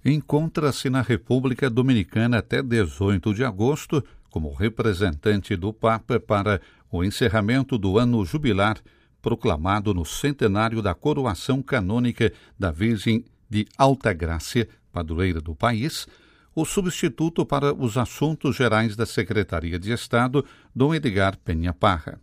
encontra-se na República Dominicana até 18 de agosto como representante do Papa para o encerramento do ano jubilar proclamado no centenário da coroação canônica da Virgem de Altagracia, padroeira do país, o substituto para os assuntos gerais da Secretaria de Estado, Dom Edgar Penha Parra.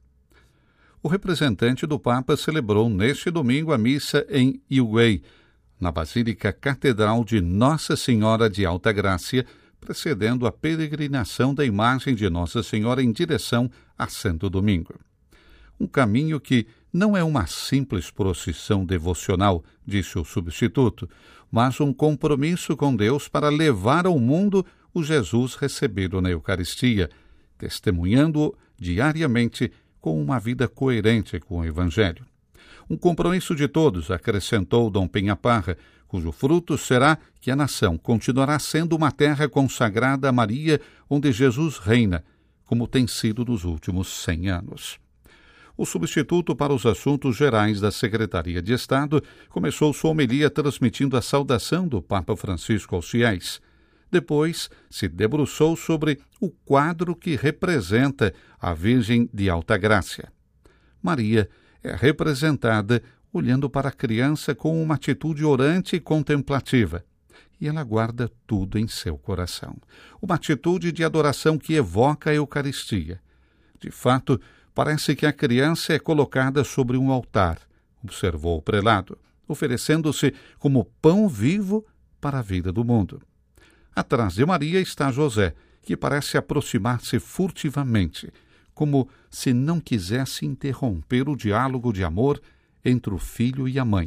O representante do Papa celebrou neste domingo a missa em Higuey, na Basílica Catedral de Nossa Senhora de Altagracia, precedendo a peregrinação da imagem de Nossa Senhora em direção a Santo Domingo. Um caminho que não é uma simples procissão devocional, disse o substituto, mas um compromisso com Deus para levar ao mundo o Jesus recebido na Eucaristia, testemunhando-o diariamente com uma vida coerente com o Evangelho. Um compromisso de todos, acrescentou Dom Penha Parra, cujo fruto será que a nação continuará sendo uma terra consagrada a Maria, onde Jesus reina, como tem sido nos últimos 100 anos. O substituto para os assuntos gerais da Secretaria de Estado começou sua homilia transmitindo a saudação do Papa Francisco aos fiéis. Depois, se debruçou sobre o quadro que representa a Virgem de Altagracia. Maria é representada olhando para a criança com uma atitude orante e contemplativa, e ela guarda tudo em seu coração. Uma atitude de adoração que evoca a Eucaristia. De fato, parece que a criança é colocada sobre um altar, observou o prelado, oferecendo-se como pão vivo para a vida do mundo. Atrás de Maria está José, que parece aproximar-se furtivamente, como se não quisesse interromper o diálogo de amor entre o filho e a mãe.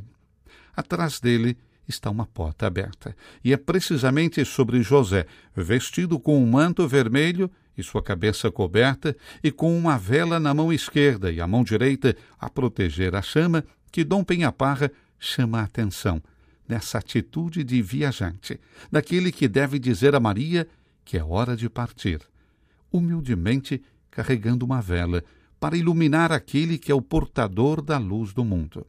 Atrás dele está uma porta aberta, e é precisamente sobre José, vestido com um manto vermelho e sua cabeça coberta, e com uma vela na mão esquerda e a mão direita a proteger a chama, que Dom Penha Parra chama a atenção, nessa atitude de viajante, daquele que deve dizer a Maria que é hora de partir, humildemente carregando uma vela para iluminar aquele que é o portador da luz do mundo.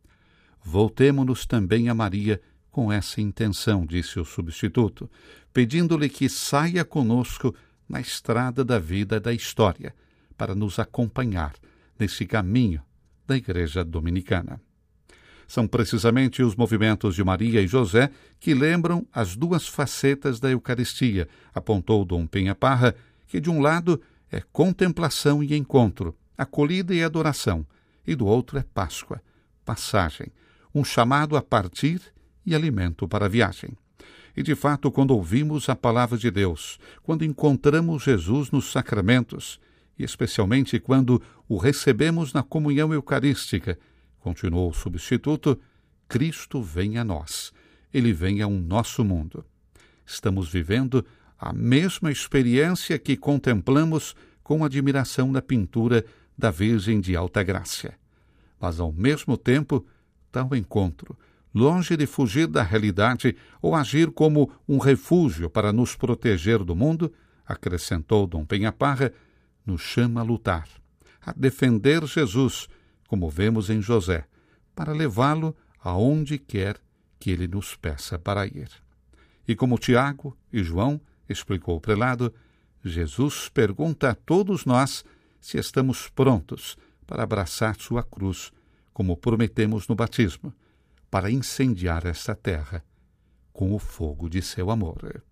Voltemo-nos também a Maria com essa intenção, disse o substituto, pedindo-lhe que saia conosco na estrada da vida e da história, para nos acompanhar nesse caminho da Igreja Dominicana. São precisamente os movimentos de Maria e José que lembram as duas facetas da Eucaristia, apontou Dom Penha Parra, que de um lado é contemplação e encontro, acolhida e adoração, e do outro é Páscoa, passagem, um chamado a partir e alimento para a viagem. E, de fato, quando ouvimos a palavra de Deus, quando encontramos Jesus nos sacramentos, e especialmente quando o recebemos na comunhão eucarística, continuou o substituto, Cristo vem a nós, Ele vem a um nosso mundo. Estamos vivendo a mesma experiência que contemplamos com admiração na pintura da Virgem de Altagracia. Mas, ao mesmo tempo, tal encontro, longe de fugir da realidade ou agir como um refúgio para nos proteger do mundo, acrescentou Dom Penha Parra, nos chama a lutar, a defender Jesus, como vemos em José, para levá-lo aonde quer que ele nos peça para ir. E como Tiago e João, explicou o prelado, Jesus pergunta a todos nós se estamos prontos para abraçar sua cruz, como prometemos no batismo, para incendiar esta terra com o fogo de seu amor.